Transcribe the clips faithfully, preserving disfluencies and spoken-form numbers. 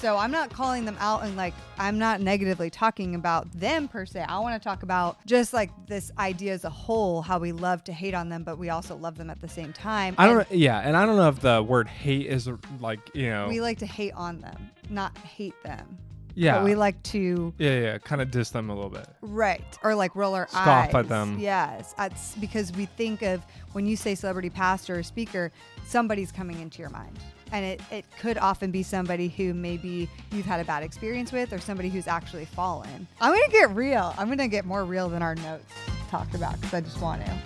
So I'm not calling them out and like, I'm not negatively talking about them per se. I want to talk about just like this idea as a whole, how we love to hate on them, but we also love them at the same time. I don't And know. Yeah. And I don't know if the word hate is like, you know. we like to hate on them, not hate them. Yeah. But we like to. Yeah. Yeah. Kind of diss them a little bit. Right. Or like roll our Scoff eyes. at them. Yes. It's because we think of when you say celebrity pastor or speaker, somebody's coming into your mind. And it, it could often be somebody who maybe you've had a bad experience with or somebody who's actually fallen. I'm going to get real. I'm going to get more real than our notes talked about because I just want to.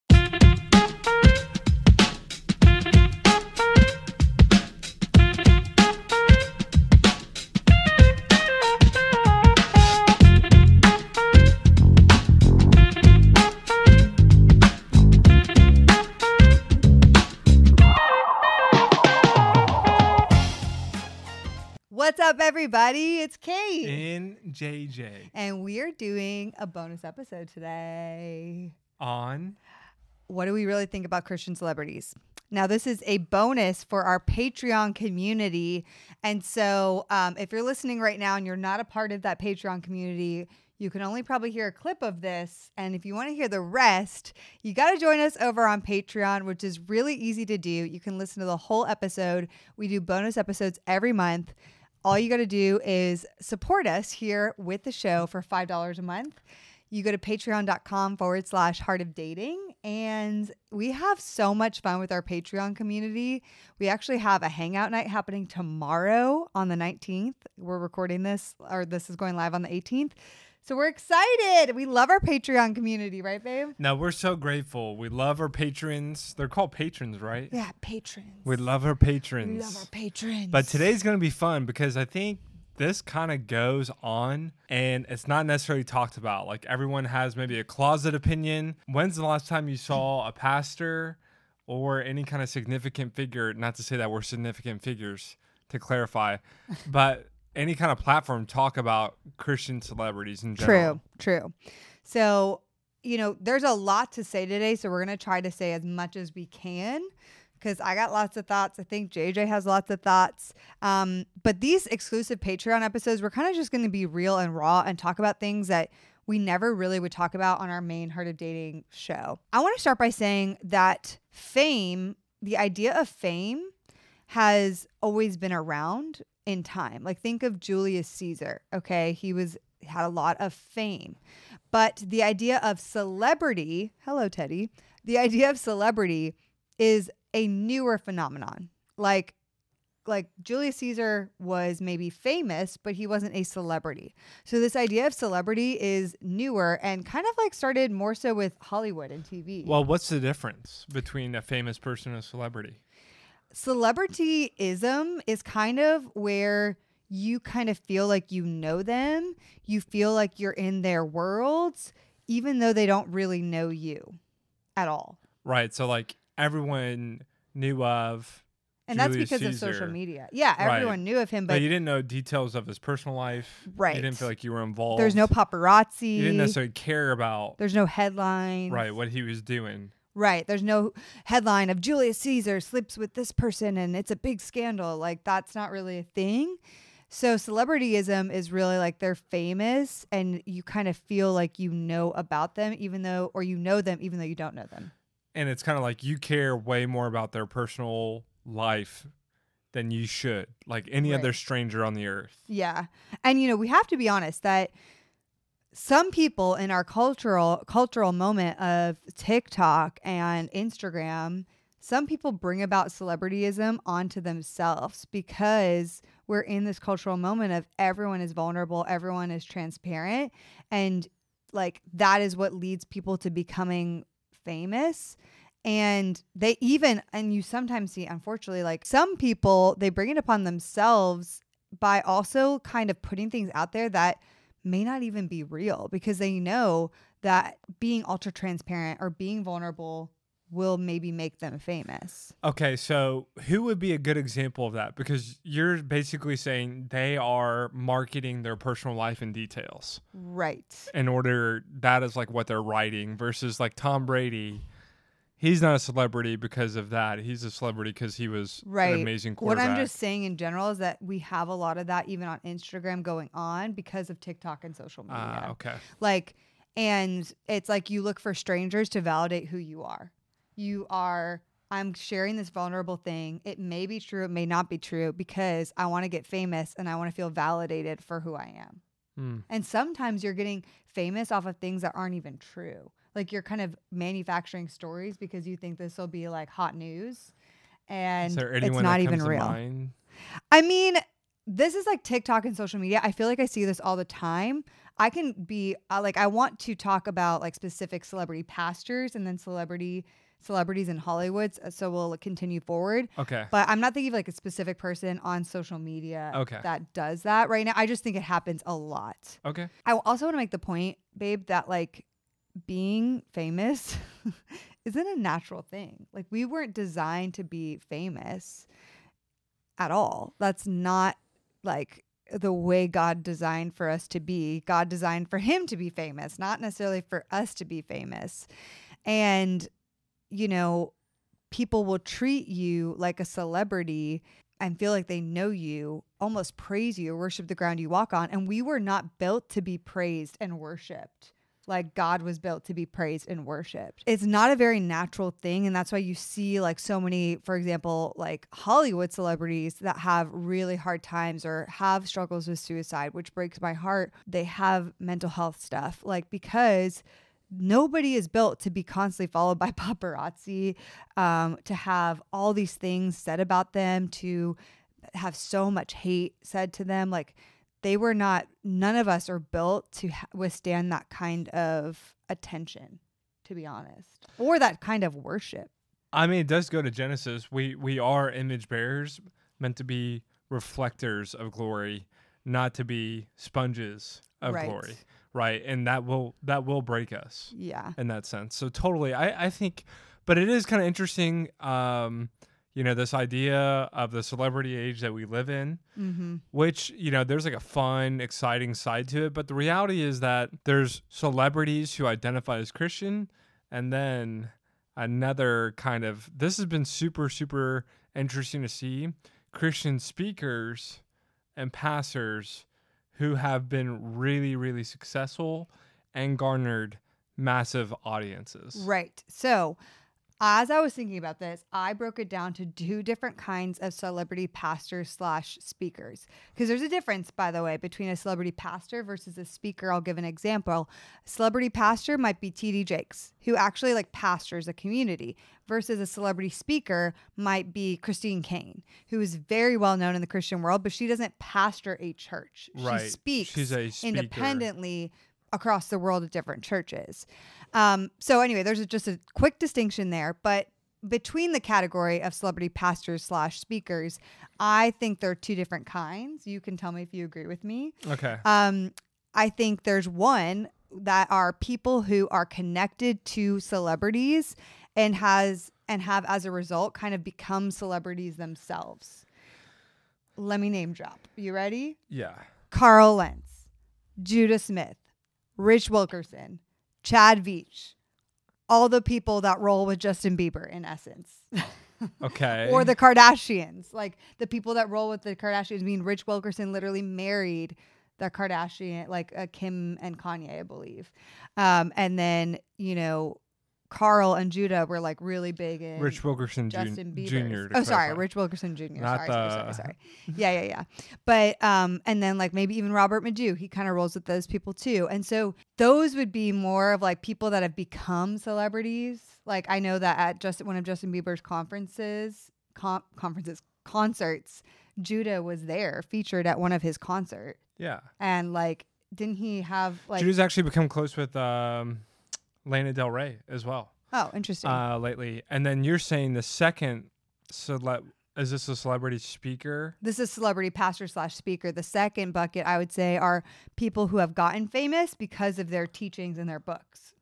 What's up, everybody? It's Kate. And J J. And we are doing a bonus episode today. On. What do we really think about Christian celebrities? Now, this is a bonus for our Patreon community. And so um, if you're listening right now and you're not a part of that Patreon community, you can only probably hear a clip of this. And if you want to hear the rest, you got to join us over on Patreon, which is really easy to do. You can listen to the whole episode. We do bonus episodes every month. All you got to do is support us here with the show for five dollars a month. You go to patreon.com forward slash heart of dating. And we have so much fun with our Patreon community. We actually have a hangout night happening tomorrow on the nineteenth. We're recording this, or this is going live on the eighteenth. So we're excited. We love our Patreon community, right, babe? No, we're so grateful. We love our patrons. They're called patrons, right? Yeah, patrons. We love our patrons. We love our patrons. But today's going to be fun because I think this kind of goes on and it's not necessarily talked about. Like everyone has maybe a closet opinion. When's the last time you saw a pastor or any kind of significant figure? Not to say that we're significant figures, to clarify, but any kind of platform talk about Christian celebrities in general. True, true. So, you know, there's a lot to say today. So we're going to try to say as much as we can because I got lots of thoughts. I think J J has lots of thoughts. Um, but these exclusive Patreon episodes, we're kind of just going to be real and raw and talk about things that we never really would talk about on our main Heart of Dating show. I want to start by saying that fame, the idea of fame has always been around in time. Like think of Julius Caesar. Okay. He was, had a lot of fame, but the idea of celebrity, hello, Teddy, the idea of celebrity is a newer phenomenon. Like, like Julius Caesar was maybe famous, but he wasn't a celebrity. So this idea of celebrity is newer and kind of like started more so with Hollywood and T V. Well, what's the difference between a famous person and a celebrity? Celebrityism is kind of where you kind of feel like you know them. You feel like you're in their worlds, even though they don't really know you at all. Right. So like everyone knew of And Julius that's because Caesar. of social media. Yeah, everyone Right. knew of him, But, but you didn't know details of his personal life. Right. You didn't feel like you were involved. there's no paparazzi. You didn't necessarily care about There's no headlines. right what he was doing. Right. There's no headline of Julius Caesar sleeps with this person and it's a big scandal. Like that's not really a thing. So celebrityism is really like they're famous and you kind of feel like you know about them even though, or you know them even though you don't know them. And it's kind of like you care way more about their personal life than you should, like any Right. other stranger on the earth. Yeah. And, you know, we have to be honest that some people in our cultural cultural moment of TikTok and Instagram, some people bring about celebrityism onto themselves because we're in this cultural moment of everyone is vulnerable, everyone is transparent, and like that is what leads people to becoming famous. And they even, and you sometimes see, unfortunately, like some people, they bring it upon themselves by also kind of putting things out there that may not even be real because they know that being ultra transparent or being vulnerable will maybe make them famous. Okay, so who would be a good example of that? Because you're basically saying they are marketing their personal life in details. Right. In order, that is like what they're writing versus like Tom Brady. he's not a celebrity because of that. He's a celebrity because he was Right. an amazing What quarterback. I'm just saying in general is that we have a lot of that even on Instagram going on because of TikTok and social media. Ah, okay. Like, and it's like you look for strangers to validate who you are. You are, I'm sharing this vulnerable thing. It may be true, it may not be true because I want to get famous and I want to feel validated for who I am. Hmm. And sometimes you're getting famous off of things that aren't even true. Like you're kind of manufacturing stories because you think this will be like hot news. And Is there it's anyone not that even comes to real. mind? I mean, this is like TikTok and social media. I feel like I see this all the time. I can be uh, like, I want to talk about like specific celebrity pastors and then celebrity celebrities in Hollywood. So we'll continue forward. Okay. But I'm not thinking of like a specific person on social media Okay. that does that right now. I just think it happens a lot. Okay. I also want to make the point, babe, that like being famous isn't a natural thing. Like we weren't designed to be famous at all. That's not like the way God designed for us to be. God designed for him to be famous, not necessarily for us to be famous. And, you know, people will treat you like a celebrity and feel like they know you, almost praise you, worship the ground you walk on. And we were not built to be praised and worshiped like God was built to be praised and worshiped. It's not a very natural thing. And that's why you see like so many, for example, like Hollywood celebrities that have really hard times or have struggles with suicide, which breaks my heart. They have mental health stuff, like because nobody is built to be constantly followed by paparazzi, um, to have all these things said about them, to have so much hate said to them. Like they were not, none of us are built to ha- withstand that kind of attention, to be honest, or that kind of worship. I mean, it does go to Genesis. We we are image bearers, meant to be reflectors of glory, not to be sponges of Right. glory, right? And that will that will break us Yeah. in that sense. So totally, I I think, but it is kind of interesting. Um, you know, this idea of the celebrity age that we live in, Mm-hmm. which, you know, there's like a fun, exciting side to it. But the reality is that there's celebrities who identify as Christian, and then another kind of, this has been super, super interesting to see Christian speakers and pastors who have been really, really successful and garnered massive audiences. Right. So, as I was thinking about this, I broke it down to two different kinds of celebrity pastors slash speakers. Because there's a difference, by the way, between a celebrity pastor versus a speaker. I'll give an example. A celebrity pastor might be T D Jakes, who actually like pastors a community, versus a celebrity speaker might be Christine Kane, who is very well known in the Christian world, but she doesn't pastor a church. Right. She speaks She's a speaker. independently across the world at different churches. Um, so anyway, there's a, just a quick distinction there, but between the category of celebrity pastors slash speakers, I think there are two different kinds. You can tell me if you agree with me. Okay. Um, I think there's one that are people who are connected to celebrities and has and have as a result kind of become celebrities themselves. Let me name drop. You ready? Yeah. Carl Lentz, Judah Smith, Rich Wilkerson, Chad Veach, all the people that roll with Justin Bieber in essence. Okay. Or the Kardashians, like the people that roll with the Kardashians. I mean, Rich Wilkerson literally married the Kardashian, like uh, Kim and Kanye, I believe. Um, and then, you know, Carl and Judah were like really big in Rich Wilkerson Justin Jun- Bieber. Junior Oh, to sorry, clarify. Rich Wilkerson Junior Not Sorry, the- sorry, sorry, sorry. Yeah, yeah, yeah. But um, and then like maybe even Robert Madu, he kind of rolls with those people too. And so those would be more of like people that have become celebrities. Like I know that at just one of Justin Bieber's conferences, com- conferences, concerts, Judah was there, featured at one of his concerts, Yeah. and like didn't he have like? Judah's actually become close with um, Lana Del Rey as well. Oh, interesting. Uh, lately. And then you're saying the second cele- is this a celebrity speaker? This is celebrity pastor slash speaker. The second bucket, I would say, are people who have gotten famous because of their teachings and their books.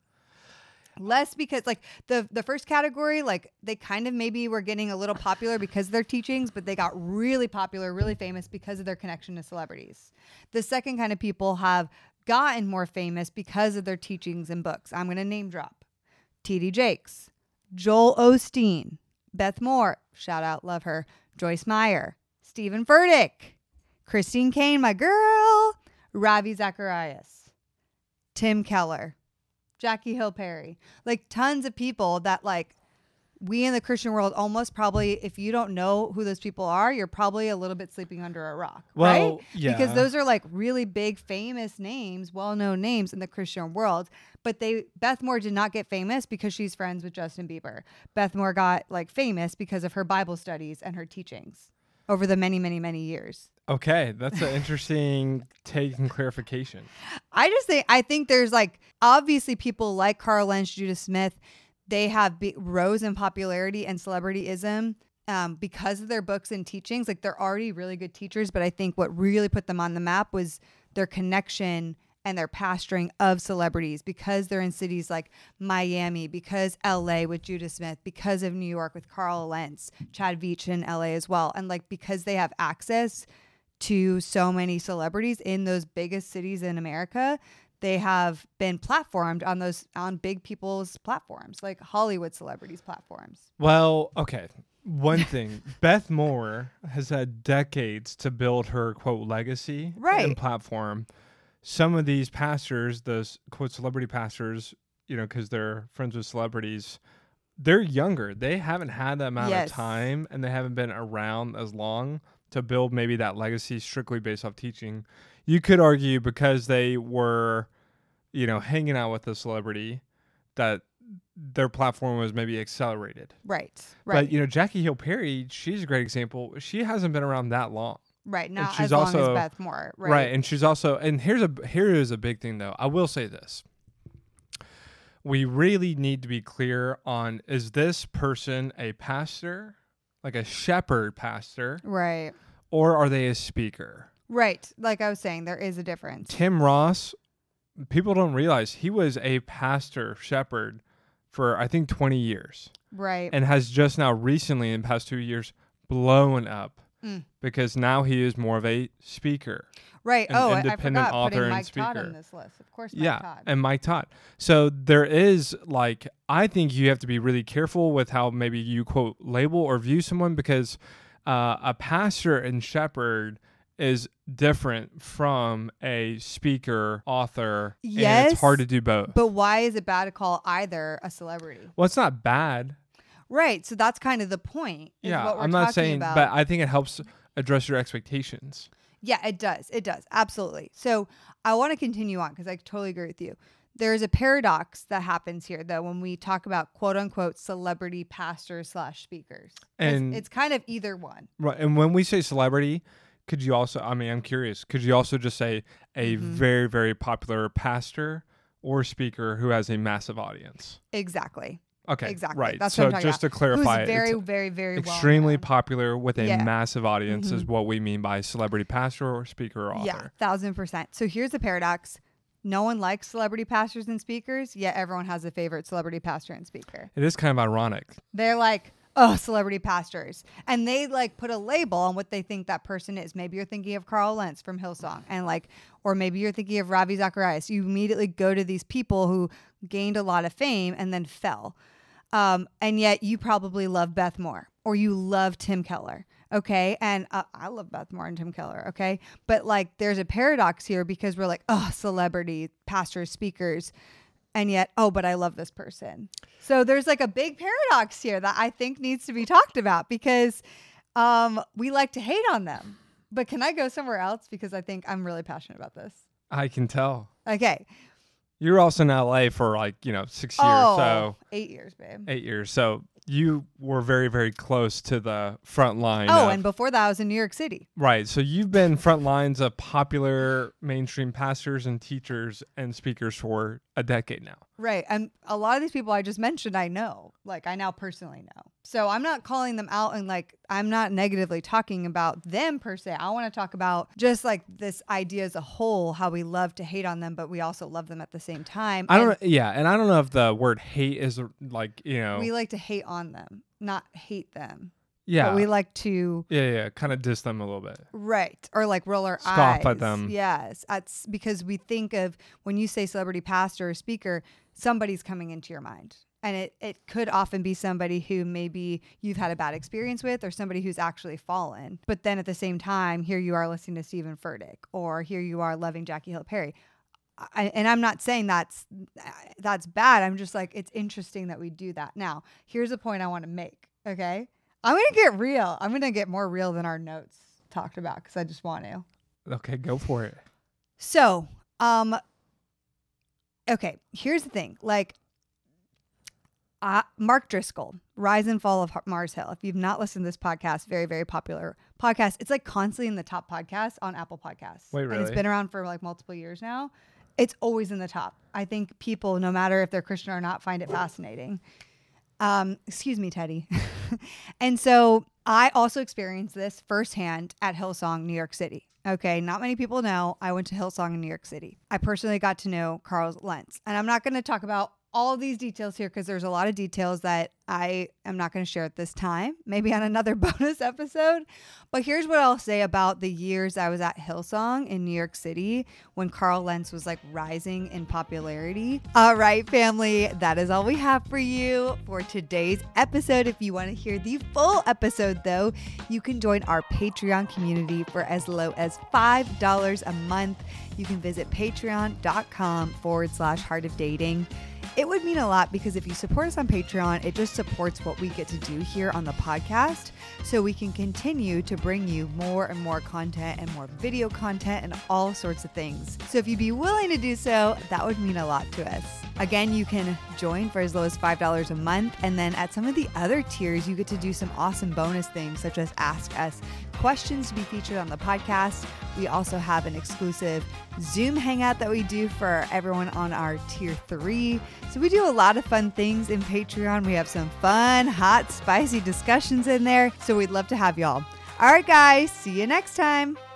Less because, like, the, the first category, like, they kind of maybe were getting a little popular because of their teachings, but they got really popular, really famous because of their connection to celebrities. The second kind of people have gotten more famous because of their teachings and books. I'm going to name drop T D Jakes, Joel Osteen, Beth Moore, shout out, love her, Joyce Meyer, Stephen Furtick, Christine Kane, my girl, Ravi Zacharias, Tim Keller, Jackie Hill Perry, like tons of people that like we in the Christian world almost probably, if you don't know who those people are, you're probably a little bit sleeping under a rock, Well, right? yeah. Because those are like really big, famous names, well-known names in the Christian world. But they, Beth Moore did not get famous because she's friends with Justin Bieber. Beth Moore got like famous because of her Bible studies and her teachings over the many, many, many years. Okay, that's an interesting take and clarification. I just think, I think there's like, obviously people like Carl Lentz, Judah Smith, they have be- rose in popularity and celebrityism um, because of their books and teachings. Like they're already really good teachers, but I think what really put them on the map was their connection and their pastoring of celebrities, because they're in cities like Miami, because L A with Judah Smith, because of New York with Carl Lentz, Chad Veach in L A as well. And like, because they have access to so many celebrities in those biggest cities in America, they have been platformed on those on big people's platforms, like Hollywood celebrities' platforms. Well, okay. One thing, Beth Moore has had decades to build her quote legacy Right. and platform. Some of these pastors, those quote celebrity pastors, you know, because they're friends with celebrities, they're younger. They haven't had that amount Yes. of time, and they haven't been around as long to build maybe that legacy strictly based off teaching. You could argue because they were, you know, hanging out with a celebrity, that their platform was maybe accelerated. Right. Right. But, you know, Jackie Hill Perry, she's a great example. She hasn't been around that long. right. Not she's as long also- as Beth Moore. Right. Right. And she's also, and here's a, here is a big thing though. I will say this. We really need to be clear on, is this person a pastor, like a shepherd pastor, Right. or are they a speaker? Right. Like I was saying, there is a difference. Tim Ross, people don't realize he was a pastor shepherd for I think twenty years, Right. and has just now recently in the past two years blown up Mm. because now he is more of a speaker. Right. an Oh, I- I independent forgot author putting and Mike Todd speaker. on this list. Of course, Mike Yeah, Todd. and Mike Todd. So there is like, I think you have to be really careful with how maybe you quote label or view someone, because uh, a pastor and shepherd is different from a speaker, author. And Yes, it's hard to do both. But why is it bad to call either a celebrity? Well, it's not bad. Right. So that's kind of the point. Is Yeah, what we're I'm not talking saying, about. but I think it helps address your expectations. Yeah, it does. It does. Absolutely. So I want to continue on because I totally agree with you. There's a paradox that happens here, though, when we talk about quote unquote celebrity pastors slash speakers. And- it's, it's kind of either one. Right. And when we say celebrity, could you also, I mean, I'm curious, could you also just say a Mhm. very, very popular pastor or speaker who has a massive audience? Exactly. Okay. Exactly. Right. That's so what I'm talking just to clarify, Who's very, it's very, very well extremely known. popular with a Yeah. massive audience is Mhm. what we mean by celebrity pastor or speaker or author. Yeah, thousand percent. So here's the paradox. No one likes celebrity pastors and speakers, yet everyone has a favorite celebrity pastor and speaker. It is kind of ironic. They're like, oh, celebrity pastors. And they like put a label on what they think that person is. Maybe you're thinking of Carl Lentz from Hillsong, and like, or maybe you're thinking of Ravi Zacharias. You immediately go to these people who gained a lot of fame and then fell. Um, and yet you probably love Beth Moore or you love Tim Keller. Okay. And uh, I love Beth Moore and Tim Keller. Okay. But like, there's a paradox here because we're like, oh, celebrity pastors, speakers. And yet, oh, but I love this person. So there's like a big paradox here that I think needs to be talked about because um, we like to hate on them. But can I go somewhere else? Because I think I'm really passionate about this. I can tell. Okay. You're also in L A for like, you know, six years. Oh, So eight years, babe. eight years. So you were very, very close to the front line. Oh, of- and before that, I was in New York City. Right. So you've been front lines of popular mainstream pastors and teachers and speakers for a decade now. Right. And a lot of these people I just mentioned, I know. Like, I now personally know. So I'm not calling them out and like, I'm not negatively talking about them per se. I want to talk about just like this idea as a whole, how we love to hate on them, but we also love them at the same time. I don't And know. Yeah. And I don't know if the word hate is like, you know, we like to hate on them, not hate them. yeah. But we like to, yeah. Yeah. Kind of diss them a little bit. right. Or like roll our Scoff eyes. at them. Yes. That's because we think of when you say celebrity pastor or speaker, somebody's coming into your mind. And it, it could often be somebody who maybe you've had a bad experience with or somebody who's actually fallen. But then at the same time, here you are listening to Stephen Furtick, or here you are loving Jackie Hill Perry. I, and I'm not saying that's that's bad. I'm just like, it's interesting that we do that. Now, here's a point I want to make, okay? I'm going to get real. I'm going to get more real than our notes talked about because I just want to. Okay, go for it. So, um, okay, here's the thing. Like, Uh, Mark Driscoll, Rise and Fall of Mars Hill. If you've not listened to this podcast, very, very popular podcast. It's like constantly in the top podcasts on Apple Podcasts. Wait, really? And it's been around for like multiple years now. It's always in the top. I think people, no matter if they're Christian or not, find it fascinating. Um, excuse me, Teddy. And so I also experienced this firsthand at Hillsong, New York City. Okay, not many people know I went to Hillsong in New York City. I personally got to know Carl Lentz. And I'm not going to talk about all of these details here because there's a lot of details that I am not going to share at this time, maybe on another bonus episode. But here's what I'll say about the years I was at Hillsong in New York City when Carl Lentz was like rising in popularity. All right, family, that is all we have for you for today's episode. If you want to hear the full episode, though, you can join our Patreon community for as low as five dollars a month. You can visit patreon.com forward slash heart of dating. It would mean a lot because if you support us on Patreon, it just supports what we get to do here on the podcast so we can continue to bring you more and more content and more video content and all sorts of things. So if you'd be willing to do so, that would mean a lot to us. Again, you can join for as low as five dollars a month. And then at some of the other tiers, you get to do some awesome bonus things such as ask us questions to be featured on the podcast. We also have an exclusive Zoom hangout that we do for everyone on our tier three. So we do a lot of fun things in Patreon. We have some fun, hot, spicy discussions in there. So we'd love to have y'all. All right, guys, see you next time.